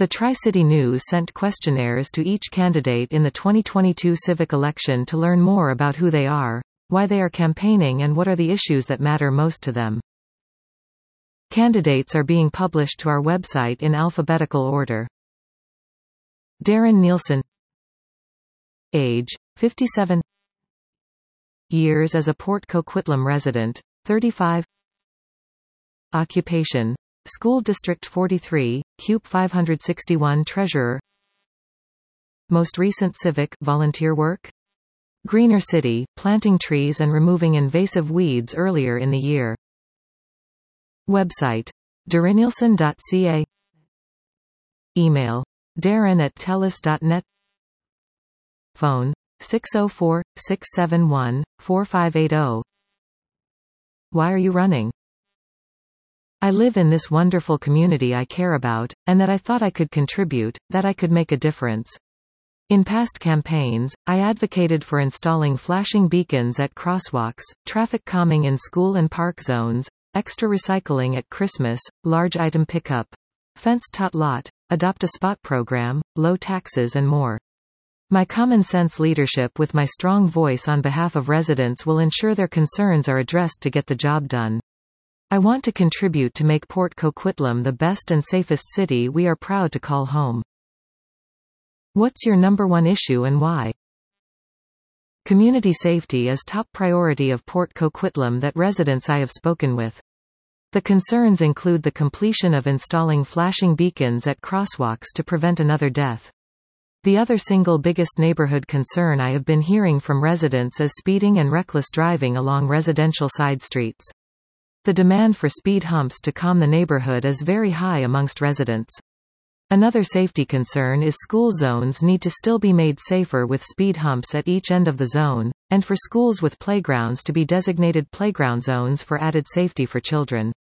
The Tri-City News sent questionnaires to each candidate in the 2022 civic election to learn more about who they are, why they are campaigning and what are the issues that matter most to them. Candidates are being published to our website in alphabetical order. Darren Nielsen. Age, 57. Years as a Port Coquitlam resident, 35. Occupation, School District 43, CUPE 561 Treasurer. Most recent civic volunteer work? Greener City, planting trees and removing invasive weeds earlier in the year. Website, darrennielsen.ca. Email, darren@telus.net. Phone, 604-671-4580. Why are you running? I live in this wonderful community I care about, and that I thought I could contribute, that I could make a difference. In past campaigns, I advocated for installing flashing beacons at crosswalks, traffic calming in school and park zones, extra recycling at Christmas, large item pickup, fence-tot lot, adopt a spot program, low taxes and more. My common sense leadership with my strong voice on behalf of residents will ensure their concerns are addressed to get the job done. I want to contribute to make Port Coquitlam the best and safest city we are proud to call home. What's your number one issue and why? Community safety is top priority of Port Coquitlam that residents I have spoken with. The concerns include the completion of installing flashing beacons at crosswalks to prevent another death. The other single biggest neighborhood concern I have been hearing from residents is speeding and reckless driving along residential side streets. The demand for speed humps to calm the neighborhood is very high amongst residents. Another safety concern is school zones need to still be made safer with speed humps at each end of the zone, and for schools with playgrounds to be designated playground zones for added safety for children.